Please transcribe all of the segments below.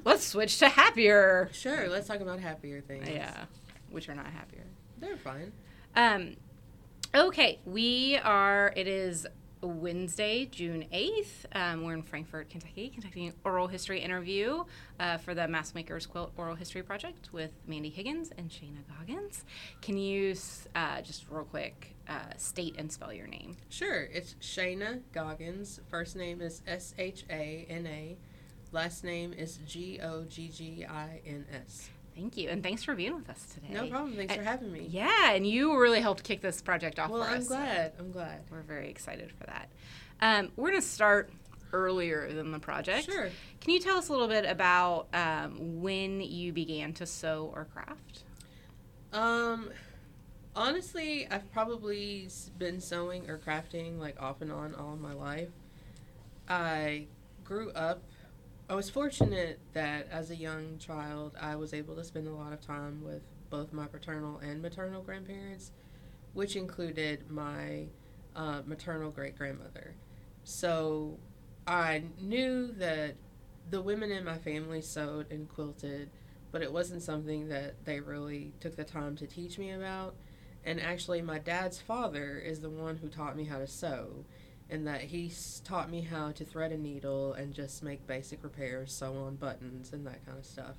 Let's switch to happier. Sure, let's talk about happier things. Yeah, which are not happier. They're fine. Okay, it is Wednesday, June 8th. We're in Frankfort, Kentucky, conducting an oral history interview for the Massmakers Quilt Oral History Project with Mandy Higgins and Shayna Goggins. Can you just real quick state and spell your name? Sure, it's Shayna Goggins. First name is Shana. Last name is Goggins. Thank you, and thanks for being with us today. No problem. Thanks for having me. Yeah, and you really helped kick this project off for us. Well, I'm glad. We're very excited for that. We're going to start earlier than the project. Sure. Can you tell us a little bit about when you began to sew or craft? Honestly, I've probably been sewing or crafting like off and on all of my life. I was fortunate that as a young child, I was able to spend a lot of time with both my paternal and maternal grandparents, which included my maternal great-grandmother. So I knew that the women in my family sewed and quilted, but it wasn't something that they really took the time to teach me about. And actually, my dad's father is the one who taught me how to sew, and that he taught me how to thread a needle and just make basic repairs, sew on buttons and that kind of stuff.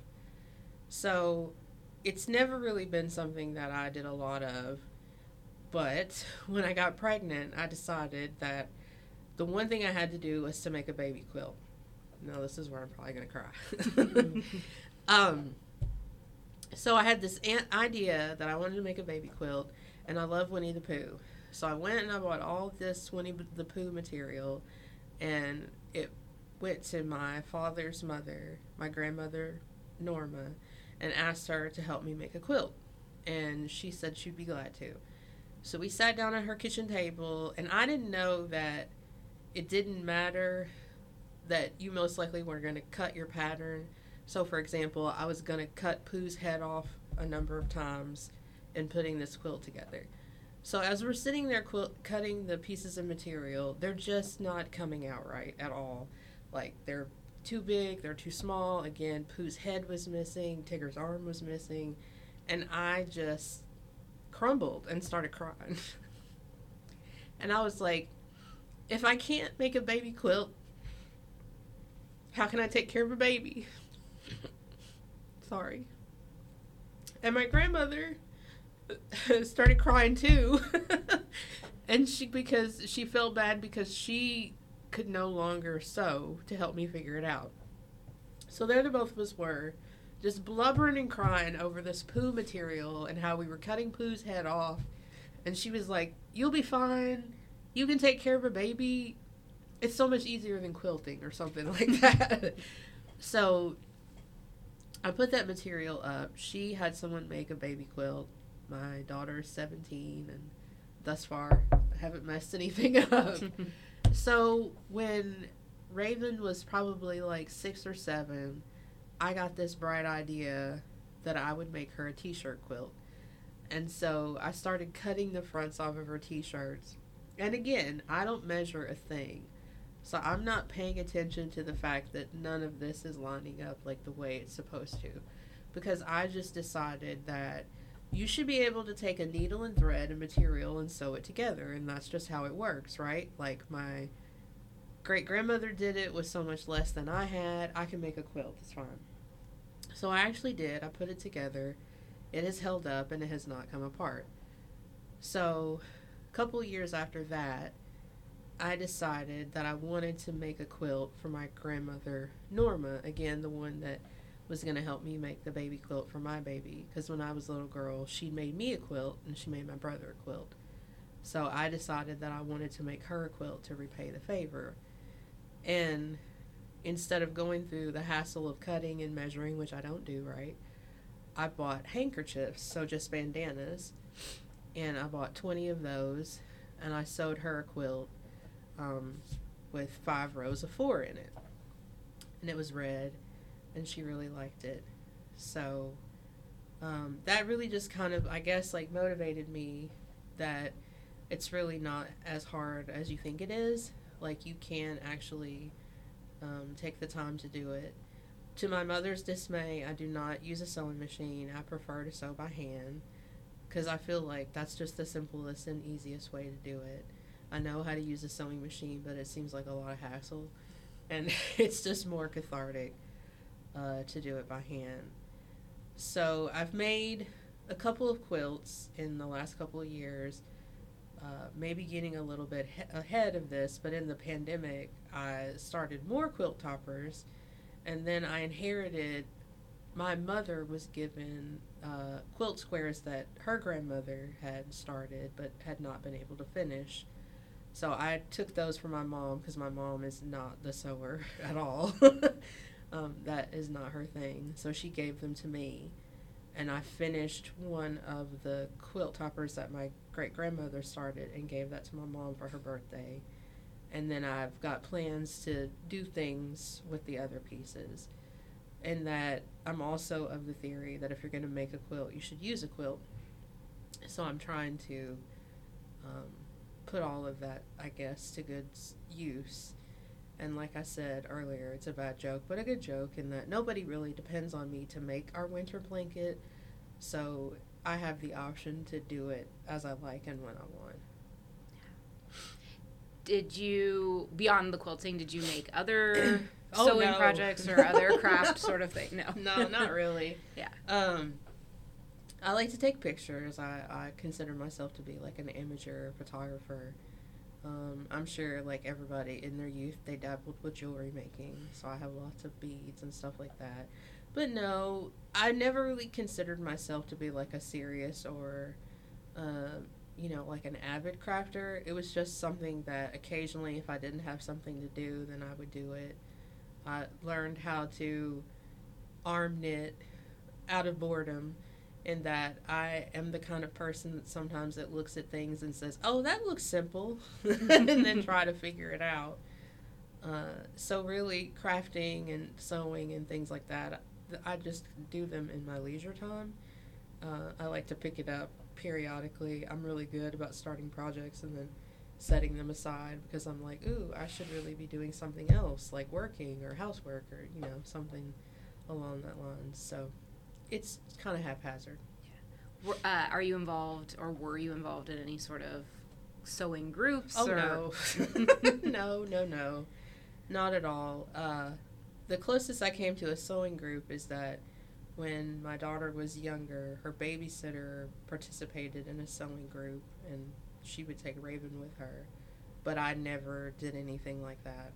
So it's never really been something that I did a lot of, but when I got pregnant, I decided that the one thing I had to do was to make a baby quilt. Now this is where I'm probably going to cry. So I had this idea that I wanted to make a baby quilt, and I love Winnie the Pooh. So I went and I bought all this Winnie the Pooh material, and it went to my father's mother, my grandmother, Norma, and asked her to help me make a quilt. And she said she'd be glad to. So we sat down at her kitchen table, and I didn't know that it didn't matter that you most likely were going to cut your pattern. So, for example, I was going to cut Pooh's head off a number of times in putting this quilt together. So as we're sitting there cutting the pieces of material, they're just not coming out right at all. Like, they're too big, they're too small. Again, Pooh's head was missing, Tigger's arm was missing, and I just crumbled and started crying. And I was like, if I can't make a baby quilt, how can I take care of a baby? Sorry. And my grandmother started crying too. And because she felt bad because she could no longer sew to help me figure it out. So there the both of us were, just blubbering and crying over this Pooh material and how we were cutting Pooh's head off. And she was like, you'll be fine. You can take care of a baby. It's so much easier than quilting or something like that. So I put that material up. She had someone make a baby quilt. My daughter's 17, and thus far, I haven't messed anything up. So when Raven was probably like 6 or 7, I got this bright idea that I would make her a t-shirt quilt. And so I started cutting the fronts off of her t-shirts. And again, I don't measure a thing. So I'm not paying attention to the fact that none of this is lining up like the way it's supposed to. Because I just decided that you should be able to take a needle and thread and material and sew it together. And that's just how it works, right? Like my great-grandmother did it with so much less than I had. I can make a quilt. It's fine. So I actually did. I put it together. It has held up and it has not come apart. So a couple years after that, I decided that I wanted to make a quilt for my grandmother, Norma. Again, the one that was going to help me make the baby quilt for my baby. Because when I was a little girl, she made me a quilt and she made my brother a quilt. So I decided that I wanted to make her a quilt to repay the favor. And instead of going through the hassle of cutting and measuring, which I don't do, right, I bought handkerchiefs, so just bandanas. And I bought 20 of those. And I sewed her a quilt with 5 rows of 4 in it. And it was red. And she really liked it. So that really just kind of, I guess, like motivated me that it's really not as hard as you think it is. Like, you can actually take the time to do it. To my mother's dismay, I do not use a sewing machine. I prefer to sew by hand because I feel like that's just the simplest and easiest way to do it. I know how to use a sewing machine, but it seems like a lot of hassle, and it's just more cathartic to do it by hand. So I've made a couple of quilts in the last couple of years, maybe getting a little bit ahead of this, but in the pandemic, I started more quilt toppers, and then I inherited, my mother was given quilt squares that her grandmother had started but had not been able to finish. So I took those from my mom because my mom is not the sewer at all. That is not her thing. So she gave them to me. And I finished one of the quilt toppers that my great-grandmother started and gave that to my mom for her birthday. And then I've got plans to do things with the other pieces. And that I'm also of the theory that if you're going to make a quilt, you should use a quilt. So I'm trying to put all of that, I guess, to good use. And like I said earlier, it's a bad joke, but a good joke in that nobody really depends on me to make our winter blanket. So I have the option to do it as I like and when I want. Did you, beyond the quilting, did you make other Oh, sewing no. projects or other craft sort of thing? No. No, not really. Yeah. I like to take pictures. I consider myself to be like an amateur photographer. I'm sure like everybody in their youth, they dabbled with jewelry making. So I have lots of beads and stuff like that. But no, I never really considered myself to be like a serious or, like an avid crafter. It was just something that occasionally, if I didn't have something to do, then I would do it. I learned how to arm knit out of boredom, in that I am the kind of person that sometimes that looks at things and says, oh, that looks simple, and then try to figure it out. So really crafting and sewing and things like that, I just do them in my leisure time. I like to pick it up periodically. I'm really good about starting projects and then setting them aside because I'm like, ooh, I should really be doing something else, like working or housework or, something along that lines. So it's kind of haphazard. Yeah. Are you involved or were you involved in any sort of sewing groups? Oh, or? No. No. Not at all. The closest I came to a sewing group is that when my daughter was younger, her babysitter participated in a sewing group, and she would take Raven with her. But I never did anything like that.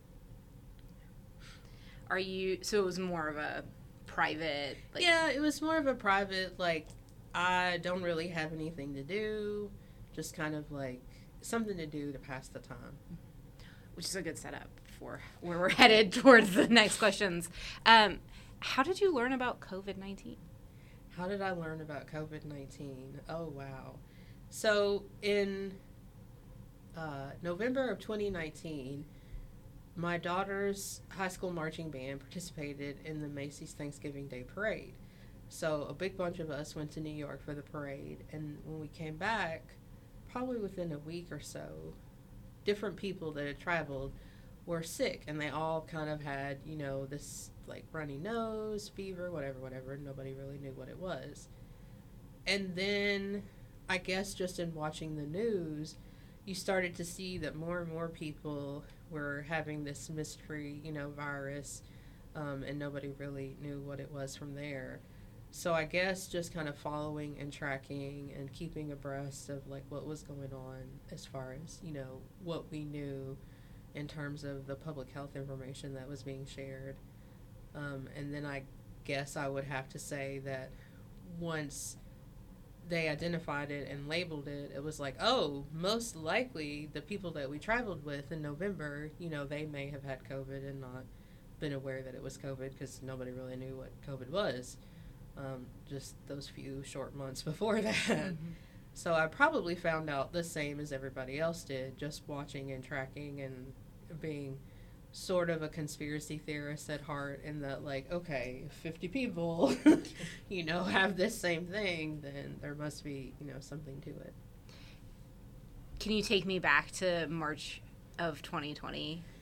So it was more of a private? Yeah, it was more of a private, I don't really have anything to do, just kind of like something to do to pass the time. Which is a good setup for where we're headed towards the next questions. How did you learn about COVID-19? How did I learn about COVID-19? Oh, wow. So in November of 2019, my daughter's high school marching band participated in the Macy's Thanksgiving Day Parade. So a big bunch of us went to New York for the parade, and when we came back, probably within a week or so, different people that had traveled were sick, and they all kind of had, this runny nose, fever, whatever. Nobody really knew what it was. And then, I guess just in watching the news, you started to see that more and more people were having this mystery, virus, and nobody really knew what it was from there. So I guess just kind of following and tracking and keeping abreast of what was going on as far as, what we knew in terms of the public health information that was being shared. And then I guess I would have to say that once they identified it and labeled it, it was like, oh, most likely the people that we traveled with in November, they may have had COVID and not been aware that it was COVID because nobody really knew what COVID was. Just those few short months before that. Mm-hmm. So I probably found out the same as everybody else did, just watching and tracking and being sort of a conspiracy theorist at heart, in that okay, if 50 people have this same thing, then there must be something to it. Can you take me back to March of 2020?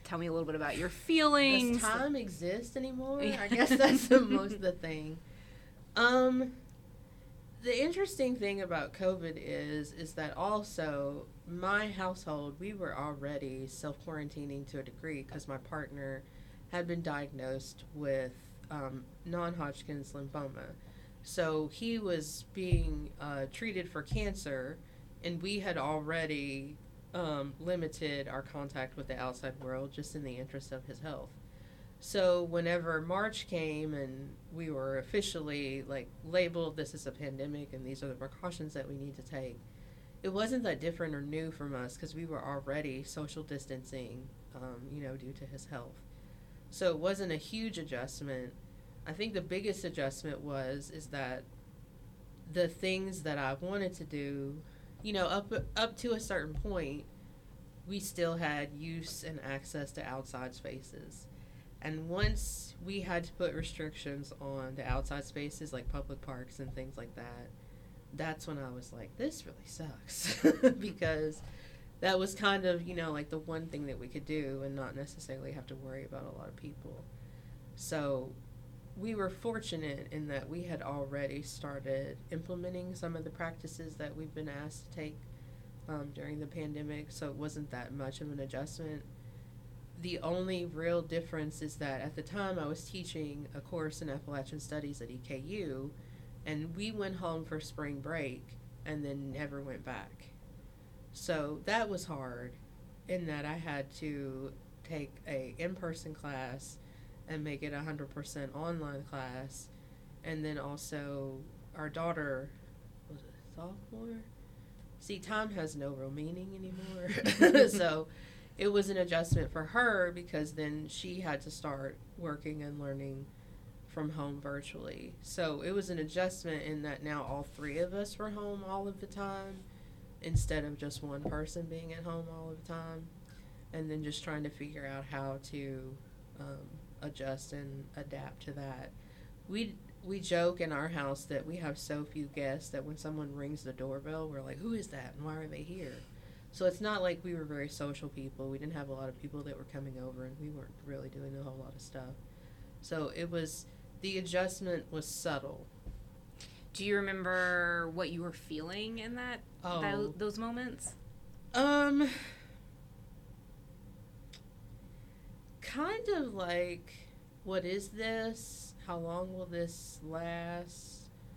tell me a little bit about your feelings. Does time exist anymore? I guess that's the most the thing. The interesting thing about COVID is that also my household, we were already self-quarantining to a degree because my partner had been diagnosed with non-Hodgkin's lymphoma. So he was being treated for cancer, and we had already limited our contact with the outside world just in the interest of his health. So whenever March came and we were officially like labeled, this is a pandemic and these are the precautions that we need to take, it wasn't that different or new from us because we were already social distancing, due to his health. So it wasn't a huge adjustment. I think the biggest adjustment is that the things that I wanted to do, up to a certain point, we still had use and access to outside spaces. And once we had to put restrictions on the outside spaces like public parks and things like that, that's when I was like, this really sucks. Because that was kind of, like the one thing that we could do and not necessarily have to worry about a lot of people. So we were fortunate in that we had already started implementing some of the practices that we've been asked to take during the pandemic, so it wasn't that much of an adjustment. The only real difference is that at the time I was teaching a course in Appalachian Studies at EKU, and we went home for spring break and then never went back. So that was hard in that I had to take a in-person class and make it 100% online class, and then also our daughter, was it sophomore? See, time has no real meaning anymore. So it was an adjustment for her because then she had to start working and learning from home virtually. So it was an adjustment in that now all three of us were home all of the time instead of just one person being at home all of the time, and then just trying to figure out how to adjust and adapt to that. We joke in our house that we have so few guests that when someone rings the doorbell, we're like, who is that and why are they here? So it's not like we were very social people. We didn't have a lot of people that were coming over, and we weren't really doing a whole lot of stuff. So the adjustment was subtle. Do you remember what you were feeling in those moments? Kind of like, what is this? How long will this last?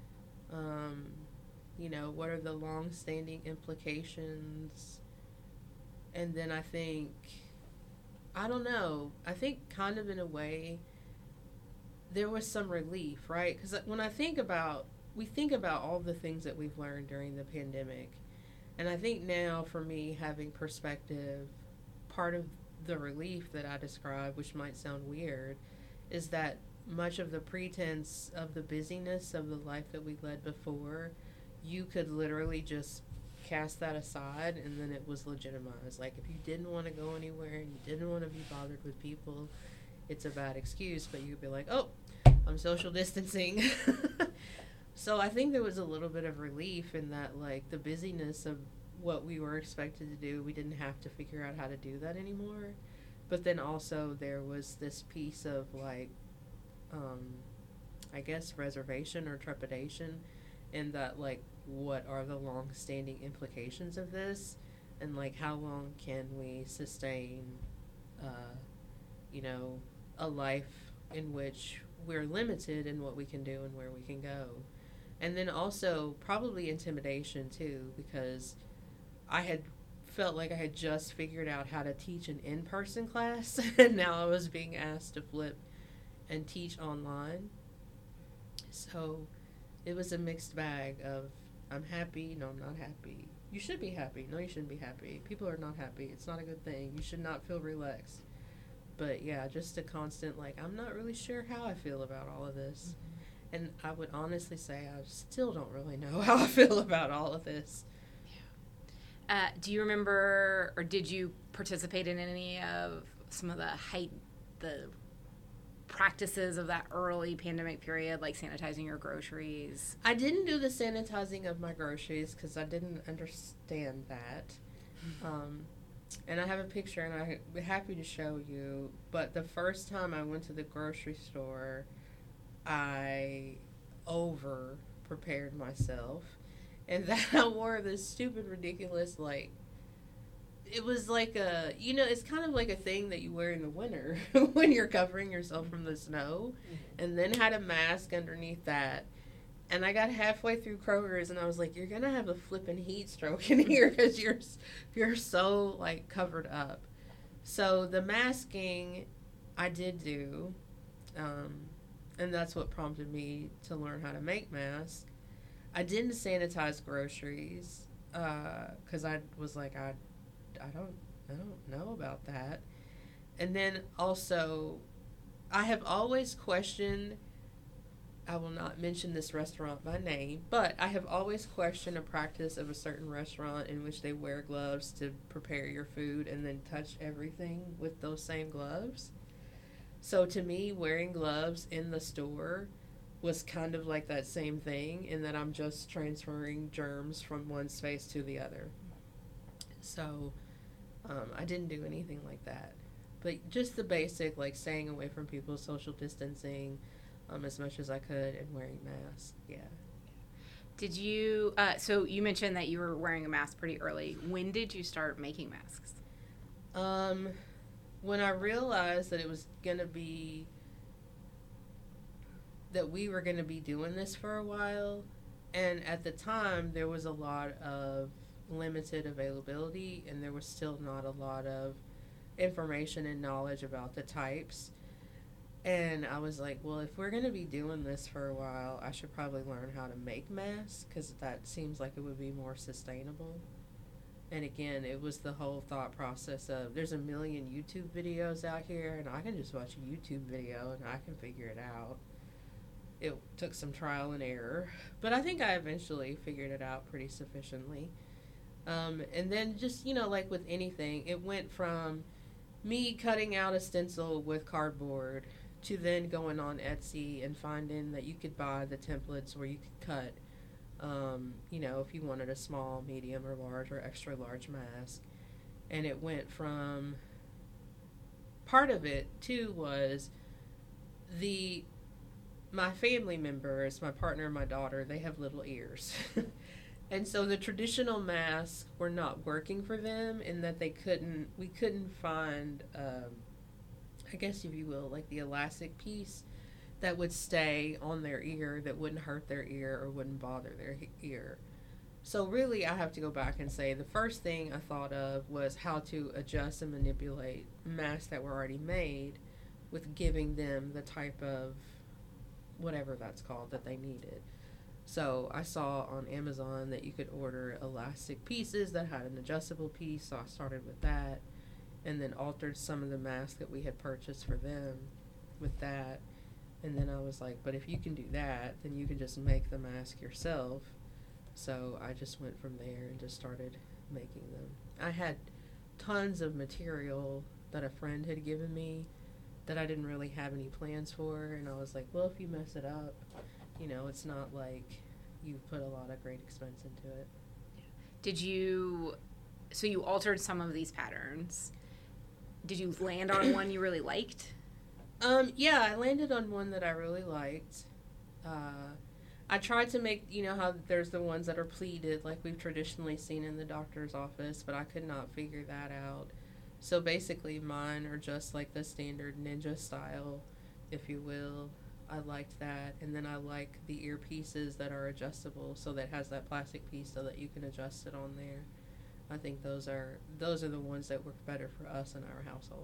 What are the long-standing implications? And then I think kind of in a way, there was some relief, right? Because when we think about all the things that we've learned during the pandemic, and I think now for me, having perspective, part of the relief that I describe, which might sound weird, is that much of the pretense of the busyness of the life that we led before, you could literally just cast that aside, and then it was legitimized. Like, if you didn't want to go anywhere and you didn't want to be bothered with people, it's a bad excuse, but you'd be like, oh, I'm social distancing. So I think there was a little bit of relief in that, like, the busyness of what we were expected to do, we didn't have to figure out how to do that anymore. But then also there was this piece of, like, I guess reservation or trepidation in that, like, what are the long-standing implications of this, and like how long can we sustain a life in which we're limited in what we can do and where we can go. And then also probably intimidation too, because I had felt like I had just figured out how to teach an in-person class and now I was being asked to flip and teach online. So it was a mixed bag of, I'm happy, no, I'm not happy. You should be happy. No, you shouldn't be happy. People are not happy. It's not a good thing. You should not feel relaxed. But yeah, just a constant, like, I'm not really sure how I feel about all of this. Mm-hmm. And I would honestly say I still don't really know how I feel about all of this. Yeah. Do you remember, or did you participate in any of some of the practices of that early pandemic period, like sanitizing your groceries? I didn't do the sanitizing of my groceries because I didn't understand that. And I have a picture, and I'd be happy to show you. But the first time I went to the grocery store, I over prepared myself, and that I wore this stupid, ridiculous, like, it was like a, it's kind of like a thing that you wear in the winter when you're covering yourself from the snow, and then had a mask underneath that. And I got halfway through Kroger's, and I was like, "You're gonna have a flipping heat stroke in here because you're so like covered up." So the masking, I did do, and that's what prompted me to learn how to make masks. I didn't sanitize groceries because I was like, I don't know about that. And then also, I have always questioned. I will not mention this restaurant by name, but I have always questioned a practice of a certain restaurant in which they wear gloves to prepare your food and then touch everything with those same gloves. So to me, wearing gloves in the store was kind of like that same thing, in that I'm just transferring germs from one space to the other. So I didn't do anything like that. But just the basic, like staying away from people, social distancing, as much as I could, and wearing masks. Yeah. Did you? So you mentioned that you were wearing a mask pretty early. When did you start making masks? When I realized that it was gonna be that we were gonna be doing this for a while, and at the time there was a lot of limited availability, and there was still not a lot of information and knowledge about the types. And I was like, well, if we're going to be doing this for a while, I should probably learn how to make masks, because that seems like it would be more sustainable. And again, it was the whole thought process of, there's a million YouTube videos out here, and I can just watch a YouTube video and I can figure it out. It took some trial and error, but I think I eventually figured it out pretty sufficiently. And then just, like with anything, it went from me cutting out a stencil with cardboard to then going on Etsy and finding that you could buy the templates where you could cut, if you wanted a small, medium, or large, or extra large mask. And it went from, part of it too was my family members, my partner and my daughter, they have little ears. And so the traditional masks were not working for them, in that we couldn't find, I guess if you will, like the elastic piece that would stay on their ear, that wouldn't hurt their ear or wouldn't bother their ear. So really, I have to go back and say the first thing I thought of was how to adjust and manipulate masks that were already made, with giving them the type of whatever that's called that they needed. So I saw on Amazon that you could order elastic pieces that had an adjustable piece, so I started with that, and then altered some of the masks that we had purchased for them with that. And then I was like, but if you can do that, then you can just make the mask yourself. So I just went from there and just started making them. I had tons of material that a friend had given me that I didn't really have any plans for, and I was like, well, if you mess it up, it's not like you've put a lot of great expense into it. So you altered some of these patterns. Did you land on one you really liked? Yeah, I landed on one that I really liked. I tried to make, how there's the ones that are pleated, like we've traditionally seen in the doctor's office, but I could not figure that out. So basically mine are just like the standard ninja style, if you will. I liked that. And then I like the earpieces that are adjustable, so that has that plastic piece so that you can adjust it on there. I think those are the ones that work better for us in our household.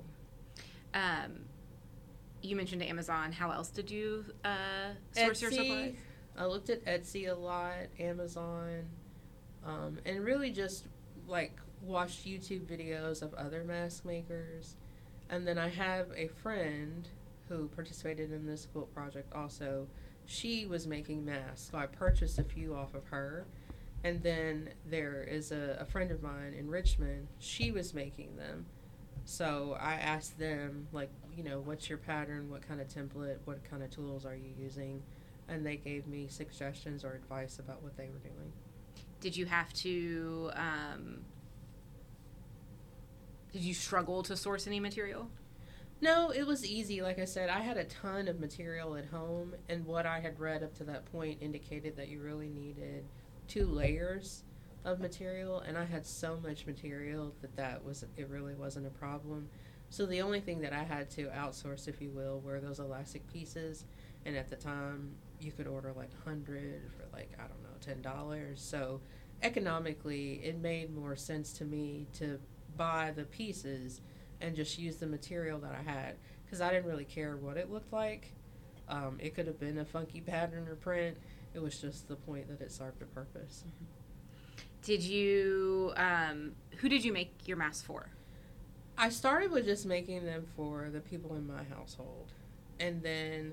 You mentioned Amazon. How else did you source your supplies? I looked at Etsy a lot, Amazon, and really just like watched YouTube videos of other mask makers. And then I have a friend who participated in this quilt project also. She was making masks, so I purchased a few off of her. And then there is a friend of mine in Richmond. She was making them. So I asked them, like, what's your pattern? What kind of template? What kind of tools are you using? And they gave me suggestions or advice about what they were doing. Did you have to Did you struggle to source any material? No, it was easy. Like I said, I had a ton of material at home, and what I had read up to that point indicated that you really needed 2 layers of material, and I had so much material it really wasn't a problem. So the only thing that I had to outsource, if you will, were those elastic pieces, and at the time you could order like 100 for like, I don't know, $10. So economically, it made more sense to me to buy the pieces and just use the material that I had, because I didn't really care what it looked like. It could have been a funky pattern or print. It was just the point that it served a purpose. Did you, who did you make your masks for? I started with just making them for the people in my household. And then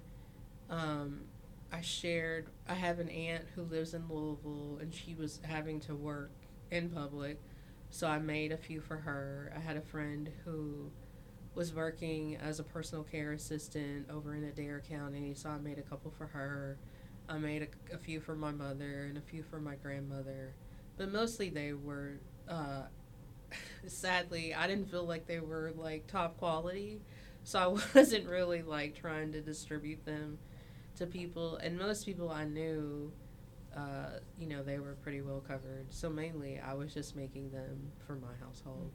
I have an aunt who lives in Louisville, and she was having to work in public. So I made a few for her. I had a friend who was working as a personal care assistant over in Adair County, so I made a couple for her. I made a few for my mother and a few for my grandmother. But mostly they were, sadly, I didn't feel like they were like top quality. So I wasn't really like trying to distribute them to people. And most people I knew, they were pretty well covered. So mainly I was just making them for my household.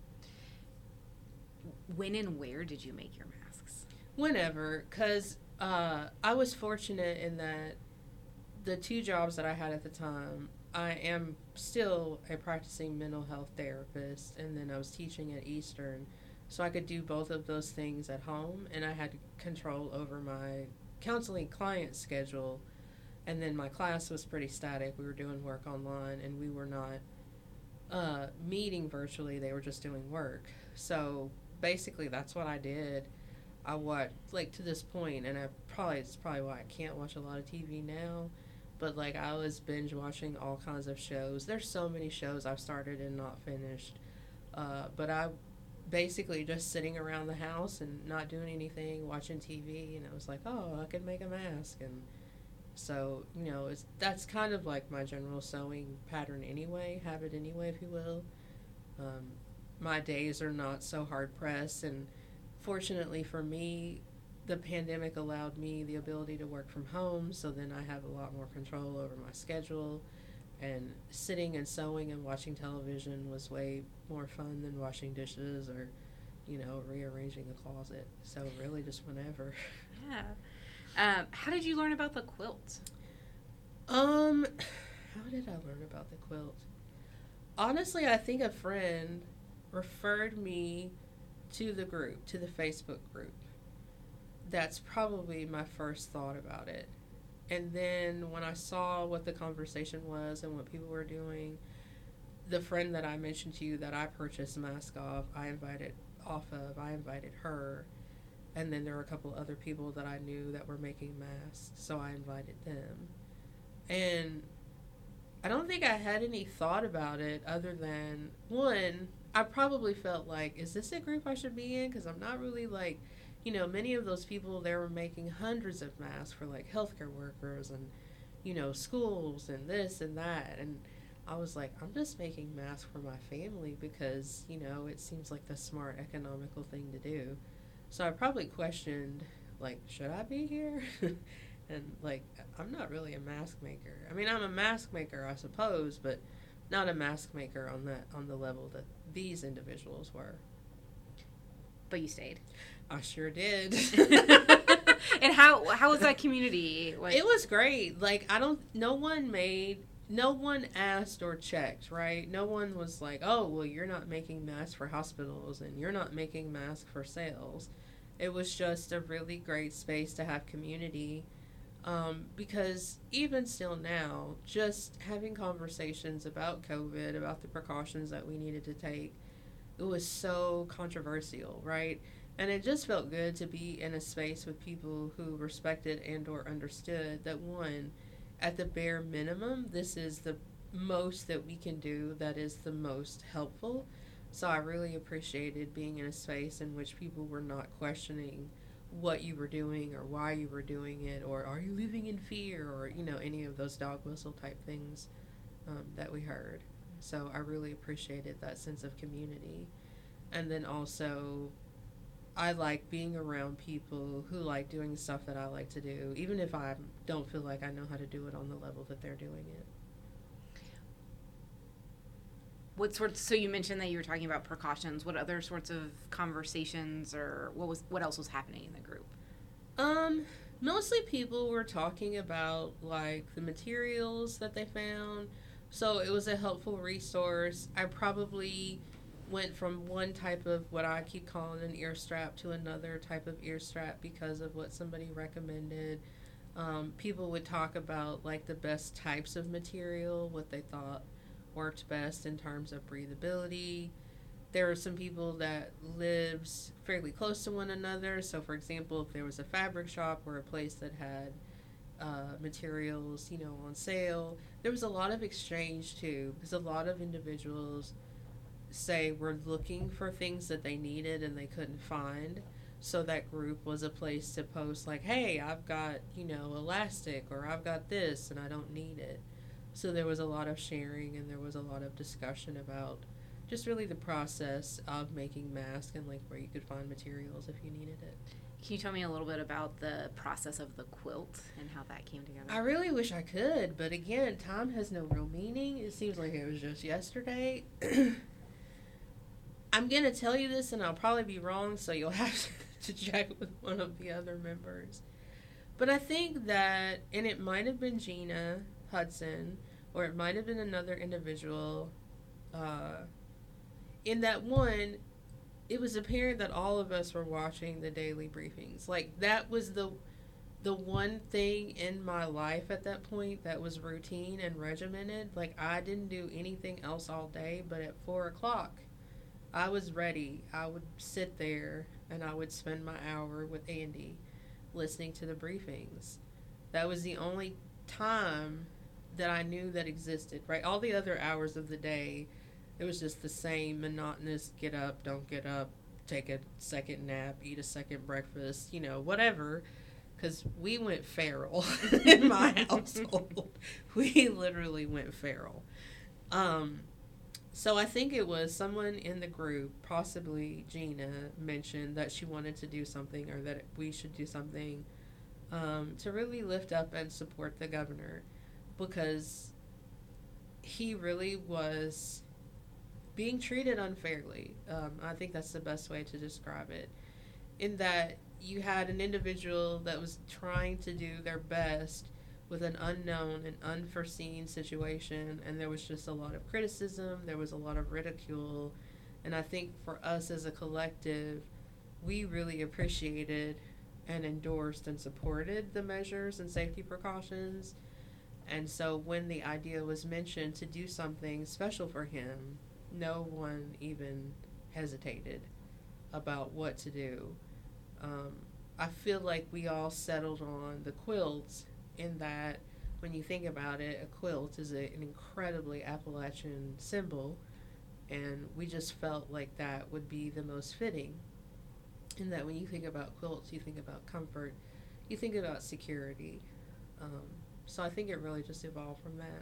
When and where did you make your masks? Whenever, because I was fortunate in that the 2 jobs that I had at the time, I am still a practicing mental health therapist, and then I was teaching at Eastern. So I could do both of those things at home, and I had control over my counseling client schedule. And then my class was pretty static. We were doing work online, and we were not meeting virtually. They were just doing work. So basically, that's what I did. I watched, like, to this point, and it's probably why I can't watch a lot of TV now, but, like, I was binge watching all kinds of shows. There's so many shows I've started and not finished. But I basically just sitting around the house and not doing anything, watching TV, and I was like, oh, I could make a mask. And so, that's kind of like my general sewing pattern anyway, habit anyway, if you will. My days are not so hard pressed, and fortunately for me, the pandemic allowed me the ability to work from home, so then I have a lot more control over my schedule, and sitting and sewing and watching television was way more fun than washing dishes or, rearranging the closet. So really just whenever. Yeah. How did you learn about the quilt? How did I learn about the quilt? Honestly, I think a friend referred me to the Facebook group. That's probably my first thought about it. And then when I saw what the conversation was and what people were doing, the friend that I mentioned to you that I purchased a mask off, I invited her. And then there were a couple other people that I knew that were making masks, so I invited them. And I don't think I had any thought about it other than, one, I probably felt like, is this a group I should be in? Because I'm not really like, many of those people, they were making hundreds of masks for like healthcare workers and, schools and this and that. And I was like, I'm just making masks for my family because, it seems like the smart, economical thing to do. So I probably questioned, like, should I be here? And, like, I'm not really a mask maker. I mean, I'm a mask maker, I suppose, but not a mask maker on the level that these individuals were. But you stayed. I sure did. And how was that community? Like, it was great. Like, no one asked or checked, right? No one was like, oh, well, you're not making masks for hospitals and you're not making masks for sales. It was just a really great space to have community. Because even still now, just having conversations about COVID, about the precautions that we needed to take, it was so controversial, right? And it just felt good to be in a space with people who respected and or understood that, one, at the bare minimum, this is the most that we can do that is the most helpful. So I really appreciated being in a space in which people were not questioning what you were doing or why you were doing it, or are you living in fear, or any of those dog whistle type things that we heard. So I really appreciated that sense of community. And then also, I like being around people who like doing stuff that I like to do, even if I don't feel like I know how to do it on the level that they're doing it. So you mentioned that you were talking about precautions. What other sorts of conversations, or what else was happening in the group? Mostly people were talking about like the materials that they found. So it was a helpful resource. I probably went from one type of what I keep calling an ear strap to another type of ear strap because of what somebody recommended. People would talk about like the best types of material, what they thought worked best in terms of breathability. There are some people that lives fairly close to one another. So, for example, if there was a fabric shop or a place that had materials, on sale, there was a lot of exchange too, because a lot of individuals say were looking for things that they needed and they couldn't find. So that group was a place to post like, hey, I've got, elastic, or I've got this and I don't need it. So there was a lot of sharing and there was a lot of discussion about just really the process of making masks and like where you could find materials if you needed it. Can you tell me a little bit about the process of the quilt and how that came together? I really wish I could, but again, time has no real meaning. It seems like it was just yesterday. I'm going to tell you this and I'll probably be wrong, so you'll have to check with one of the other members. But I think that, and it might have been Gina Hudson, or it might have been another individual, in that one, it was apparent that all of us were watching the daily briefings. Like, that was the one thing in my life at that point that was routine and regimented. Like, I didn't do anything else all day, but at 4 o'clock, I was ready. I would sit there and I would spend my hour with Andy listening to the briefings. That was the only time that I knew that existed, right? All the other hours of the day, it was just the same monotonous get up, don't get up, take a second nap, eat a second breakfast, whatever. Because we went feral in my household. We literally went feral. So I think it was someone in the group, possibly Gina, mentioned that she wanted to do something, or that we should do something to really lift up and support the governor, because he really was being treated unfairly. I think that's the best way to describe it, in that you had an individual that was trying to do their best with an unknown and unforeseen situation, and there was just a lot of criticism, there was a lot of ridicule, and I think for us as a collective, we really appreciated and endorsed and supported the measures and safety precautions. And so when the idea was mentioned to do something special for him, no one even hesitated about what to do. I feel like we all settled on the quilts, in that when you think about it, a quilt is an incredibly Appalachian symbol, and we just felt like that would be the most fitting. In that when you think about quilts, you think about comfort, you think about security. So I think it really just evolved from that.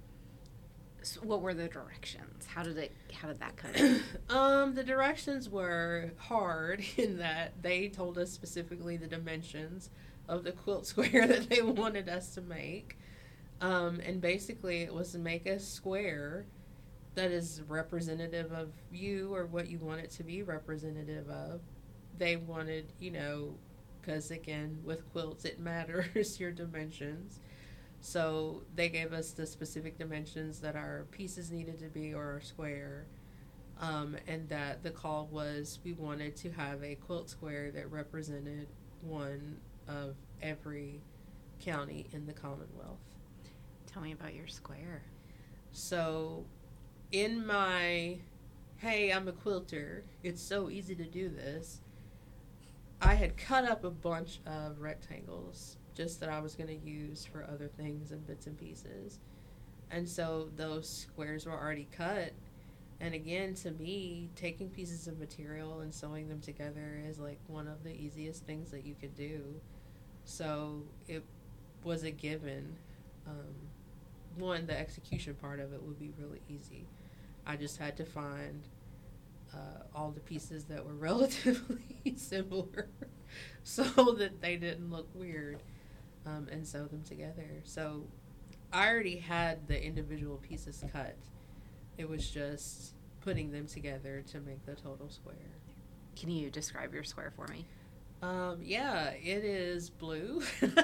So what were the directions? How did that come in? The directions were hard, in that they told us specifically the dimensions of the quilt square that they wanted us to make. And basically it was to make a square that is representative of you, or what you want it to be representative of. They wanted, because again, with quilts it matters, your dimensions. So they gave us the specific dimensions that our pieces needed to be, or our square. And that the call was, we wanted to have a quilt square that represented one of every county in the Commonwealth. Tell me about your square. So in my, hey, I'm a quilter, it's so easy to do this, I had cut up a bunch of rectangles just that I was going to use for other things and bits and pieces. And so those squares were already cut. And again, to me, taking pieces of material and sewing them together is like one of the easiest things that you could do. So it was a given. One, the execution part of it would be really easy. I just had to find all the pieces that were relatively similar so that they didn't look weird, and sew them together. So I already had the individual pieces cut. It was just putting them together to make the total square. Can you describe your square for me? Yeah, it is blue.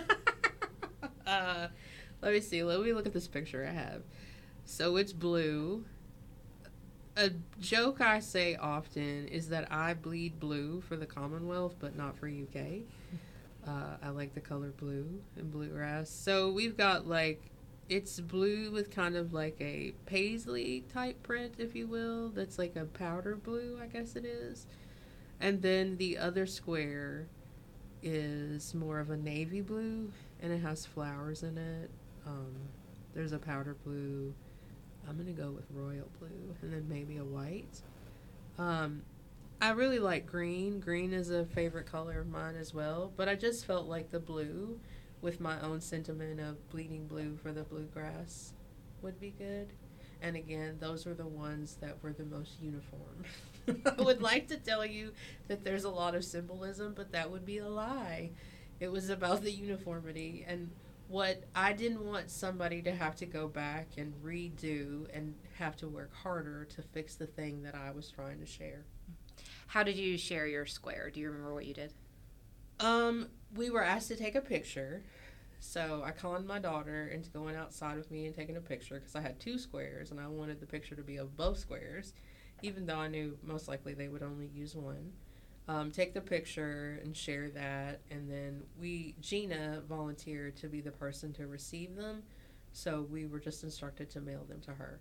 Let me see. Let me look at this picture I have. So it's blue. A joke I say often is that I bleed blue for the Commonwealth, but not for UK. I like the color blue and bluegrass. So we've got like, it's blue with kind of like a paisley type print, if you will. That's like a powder blue, I guess it is. And then the other square is more of a navy blue, and it has flowers in it. There's a powder blue. I'm going to go with royal blue, and then maybe a white. I really like green. Green is a favorite color of mine as well, but I just felt like the blue, with my own sentiment of bleeding blue for the bluegrass, would be good. And again, those were the ones that were the most uniform. I would like to tell you that there's a lot of symbolism, but that would be a lie. It was about the uniformity, and what I didn't want somebody to have to go back and redo and have to work harder to fix the thing that I was trying to share. How did you share your square? Do you remember what you did? We were asked to take a picture, so I conned my daughter into going outside with me and taking a picture because I had 2 squares and I wanted the picture to be of both squares, even though I knew most likely they would only use one. Take the picture and share that, and then Gina volunteered to be the person to receive them, so we were just instructed to mail them to her.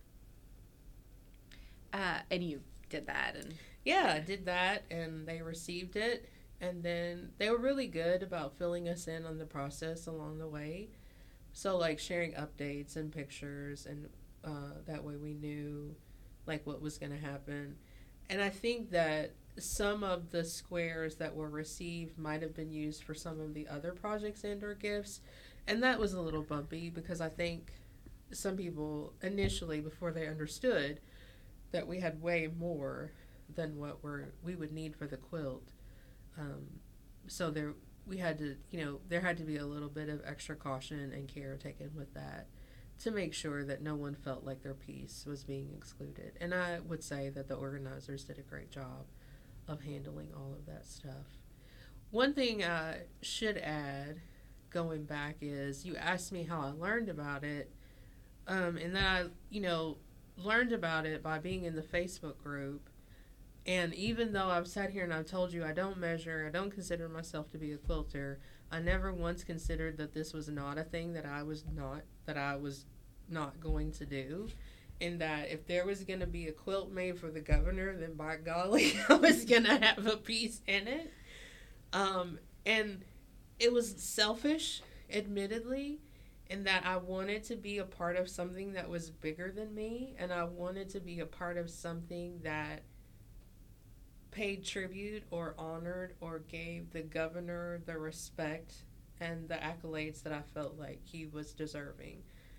And you did that? Yeah, I did that, and they received it, and then they were really good about filling us in on the process along the way. So, like, sharing updates and pictures, and that way we knew, like, what was going to happen. And I think that some of the squares that were received might have been used for some of the other projects and or gifts, and that was a little bumpy because I think some people initially, before they understood that we had way more than what we would need for the quilt, so there had to be a little bit of extra caution and care taken with that to make sure that no one felt like their piece was being excluded. And I would say that the organizers did a great job of handling all of that stuff. One thing I should add, going back, is you asked me how I learned about it, and then I, learned about it by being in the Facebook group. And even though I've sat here and I've told you I don't measure, I don't consider myself to be a quilter, I never once considered that this was not a thing that I was not going to do. And that if there was going to be a quilt made for the governor, then by golly, I was going to have a piece in it. And it was selfish, admittedly, in that I wanted to be a part of something that was bigger than me, and I wanted to be a part of something that paid tribute or honored or gave the governor the respect and the accolades that I felt like he was deserving.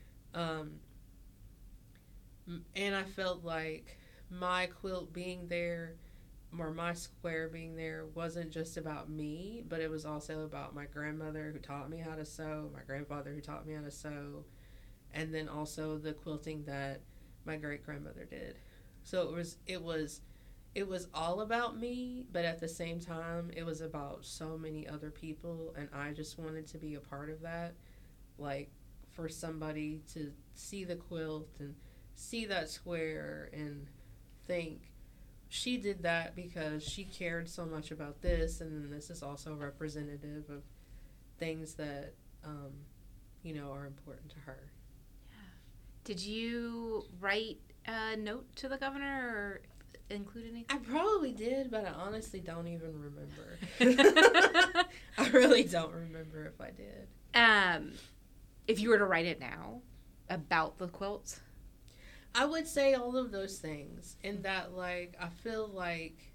And I felt like my quilt being there, or my square being there, wasn't just about me, but it was also about my grandmother who taught me how to sew, my grandfather who taught me how to sew, and then also the quilting that my great-grandmother did. So it was all about me, but at the same time, it was about so many other people, and I just wanted to be a part of that. Like, for somebody to see the quilt and see that square and think, she did that because she cared so much about this, and then this is also representative of things that, are important to her. Yeah. Did you write a note to the governor or include anything? I probably did, but I honestly don't even remember. I really don't remember if I did. If you were to write it now about the quilts? I would say all of those things, in that, like, I feel like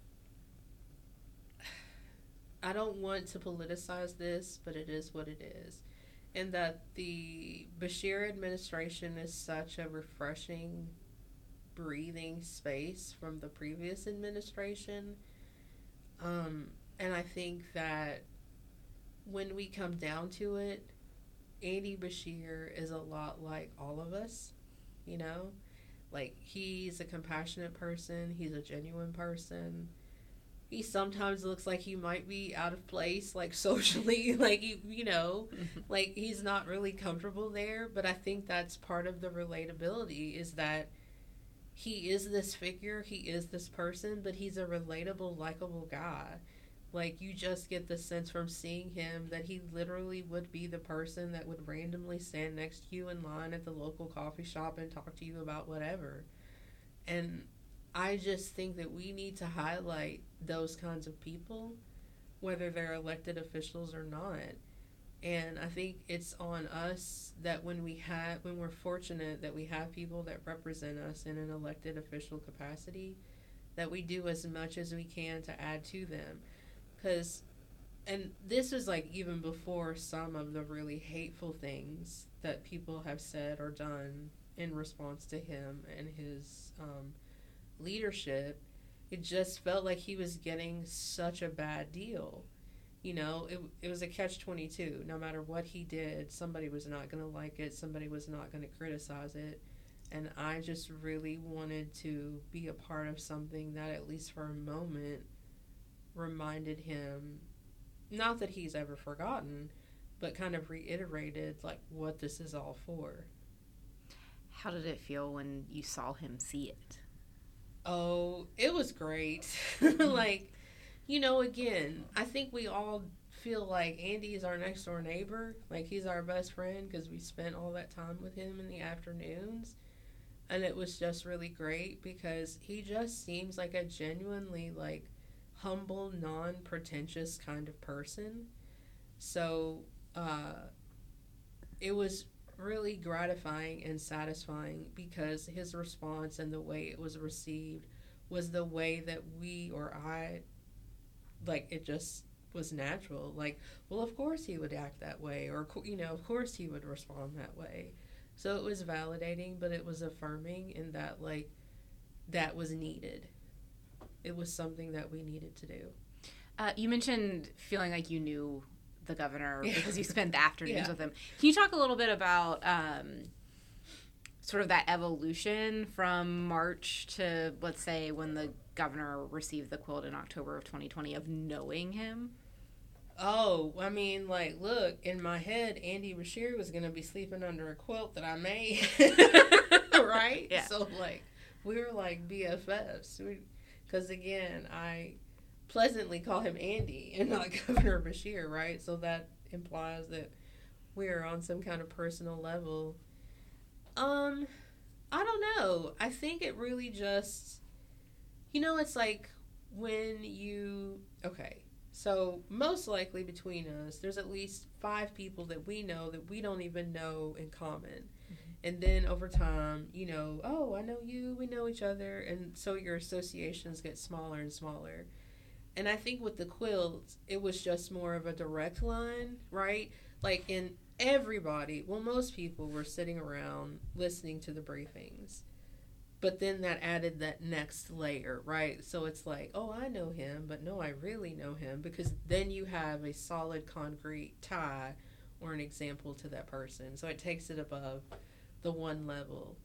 I don't want to politicize this, but it is what it is. And that the Beshear administration is such a refreshing breathing space from the previous administration. And I think that when we come down to it, Andy Bashir is a lot like all of us, you know? Like, he's a compassionate person, he's a genuine person. He sometimes looks like he might be out of place, like socially, like, you know, like he's not really comfortable there. But I think that's part of the relatability, is that he is this figure, he is this person, but he's a relatable, likable guy. Like, you just get the sense from seeing him that he literally would be the person that would randomly stand next to you in line at the local coffee shop and talk to you about whatever. And I just think that we need to highlight those kinds of people, whether they're elected officials or not. And I think it's on us that when we're fortunate that we have people that represent us in an elected official capacity, that we do as much as we can to add to them. And this was like even before some of the really hateful things that people have said or done in response to him and his leadership. It just felt like he was getting such a bad deal. You know, it was a catch-22. No matter what he did, somebody was not going to like it, somebody was not going to criticize it. And I just really wanted to be a part of something that, at least for a moment, reminded him, not that he's ever forgotten, but kind of reiterated like what this is all for. How did it feel when you saw him see it? Oh, it was great. Like, you know, again, I think we all feel like Andy is our next door neighbor. Like, he's our best friend because we spent all that time with him in the afternoons. And it was just really great because he just seems like a genuinely, like, humble, non-pretentious kind of person. So it was really gratifying and satisfying because his response and the way it was received was the way that we, or I, like, it just was natural. Like, well, of course he would act that way, or, you know, of course he would respond that way. So it was validating, but it was affirming in that, like, that was needed. It was something that we needed to do. You mentioned feeling like you knew the governor because you spent the afternoons Yeah. with him. Can you talk a little bit about sort of that evolution from March to, let's say, when the governor received the quilt in October of 2020, of knowing him? Oh, I mean, like, look, in my head, Andy Bashir was going to be sleeping under a quilt that I made. Right? Yeah. So, like, we were like BFFs. Because, again, I pleasantly call him Andy and not Governor Bashir, right? So that implies that we're on some kind of personal level. I don't know. I think it really just, you know, it's like when you, okay, so most likely between us, there's at least 5 people that we know that we don't even know in common. And then over time, you know, oh, I know you, we know each other. And so your associations get smaller and smaller. And I think with the quilts, it was just more of a direct line, right? Like, in everybody, well, most people were sitting around listening to the briefings. But then that added that next layer, right? So it's like, oh, I know him, but no, I really know him. Because then you have a solid, concrete tie or an example to that person. So it takes it above the one level.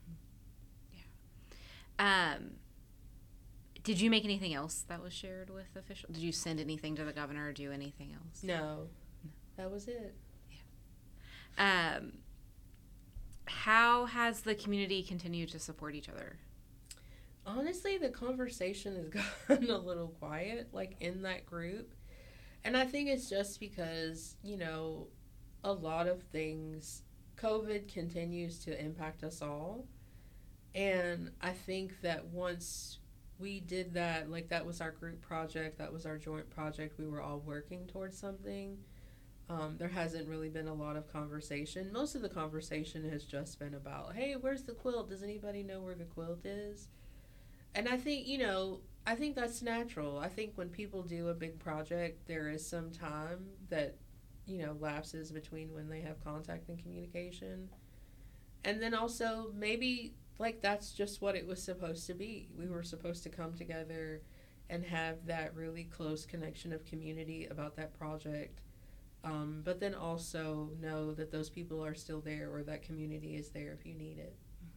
Yeah. Did you make anything else that was shared with officials? Did you send anything to the governor or do anything else? No. That was it. Yeah. How has the community continued to support each other? Honestly, the conversation has gotten a little quiet, like, in that group. And I think it's just because, you know, a lot of things, COVID continues to impact us all. And I think that once we did that, like, that was our group project, that was our joint project, we were all working towards something. There hasn't really been a lot of conversation. Most of the conversation has just been about, hey, where's the quilt? Does anybody know where the quilt is? And I think, you know, I think that's natural. I think when people do a big project, there is some time that, you know, lapses between when they have contact and communication. And then also maybe, like that's just what it was supposed to be. We were supposed to come together and have that really close connection of community about that project. But then also know that those people are still there, or that community is there if you need it.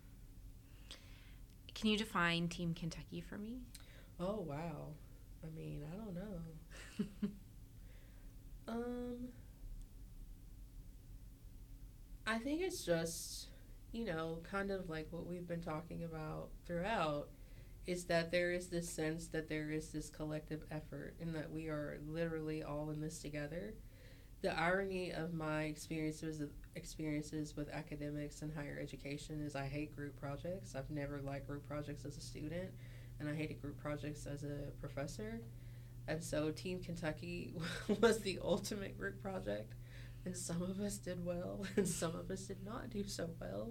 Can you define Team Kentucky for me? Oh, wow. I mean, I don't know. I think it's just, kind of like what we've been talking about throughout, is that there is this sense that there is this collective effort and that we are literally all in this together. The irony of my experiences with academics and higher education is I hate group projects. I've never liked group projects as a student, and I hated group projects as a professor. And so Team Kentucky was the ultimate group project, and some of us did well, and some of us did not do so well.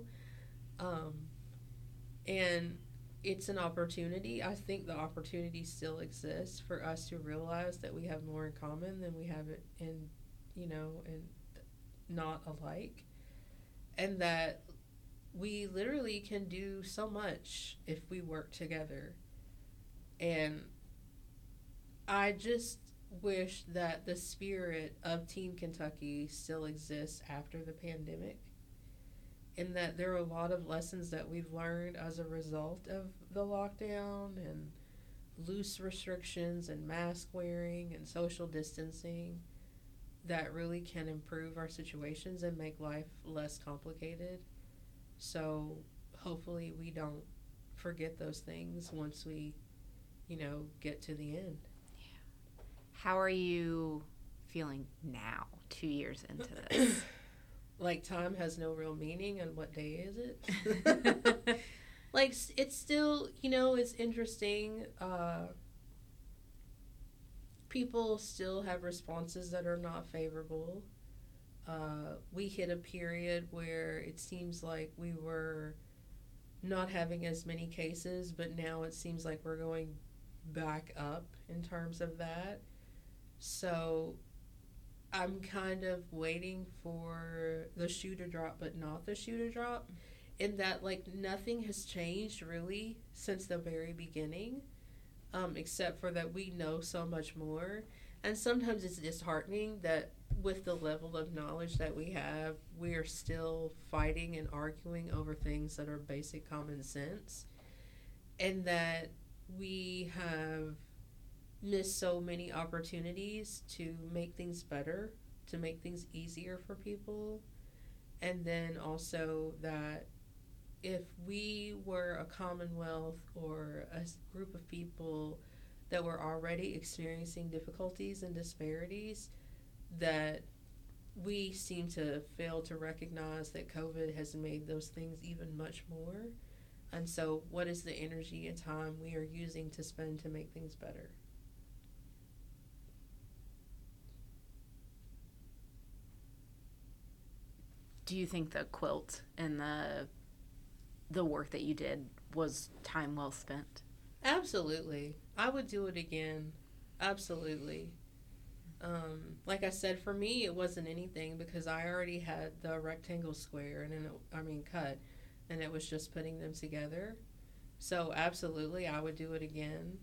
And it's an opportunity. I think the opportunity still exists for us to realize that we have more in common than we have in and not alike, and that we literally can do so much if we work together. And I just wish that the spirit of Team Kentucky still exists after the pandemic, and that there are a lot of lessons that we've learned as a result of the lockdown and loose restrictions and mask wearing and social distancing that really can improve our situations and make life less complicated. So hopefully we don't forget those things once we, get to the end. Yeah. How are you feeling now, 2 years into this? Like time has no real meaning, and what day is it? Like, it's still, it's interesting. People still have responses that are not favorable. We hit a period where it seems like we were not having as many cases, but now it seems like we're going back up in terms of that. So I'm kind of waiting for the shoe to drop, but not the shoe to drop, in that, like, nothing has changed really since the very beginning. Except for that we know so much more. And sometimes it's disheartening that with the level of knowledge that we have, we are still fighting and arguing over things that are basic common sense. And that we have missed so many opportunities to make things better, to make things easier for people. And then also that if we were a commonwealth or a group of people that were already experiencing difficulties and disparities, that we seem to fail to recognize that COVID has made those things even much more. And so what is the energy and time we are using to spend to make things better? Do you think the quilt and the work that you did was time well spent? Absolutely. I would do it again. Absolutely. Like I said, for me, it wasn't anything because I already had the rectangle square cut, and it was just putting them together. So absolutely, I would do it again.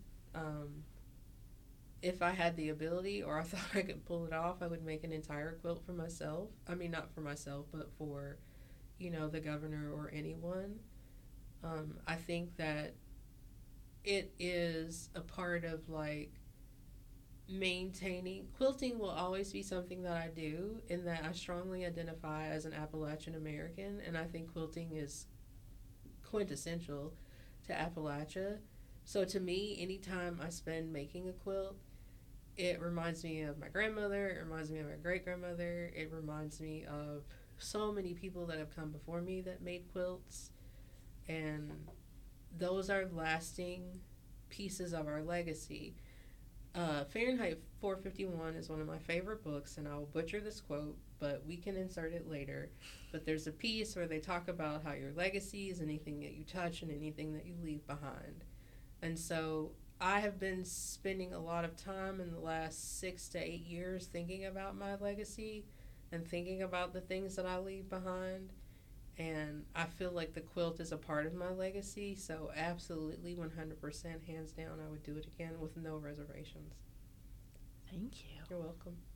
If I had the ability or I thought I could pull it off, I would make an entire quilt for myself. I mean, not for myself, but for, the governor or anyone. I think that it is a part of, like, maintaining. Quilting will always be something that I do, in that I strongly identify as an Appalachian American, and I think quilting is quintessential to Appalachia. So to me, anytime I spend making a quilt, it reminds me of my grandmother, it reminds me of my great-grandmother, it reminds me of so many people that have come before me that made quilts, and those are lasting pieces of our legacy. Fahrenheit 451 is one of my favorite books, and I'll butcher this quote, but we can insert it later. But there's a piece where they talk about how your legacy is anything that you touch and anything that you leave behind. And so I have been spending a lot of time in the last 6 to 8 years thinking about my legacy and thinking about the things that I leave behind. And I feel like the quilt is a part of my legacy, so absolutely 100% hands down I would do it again with no reservations. Thank you. You're welcome.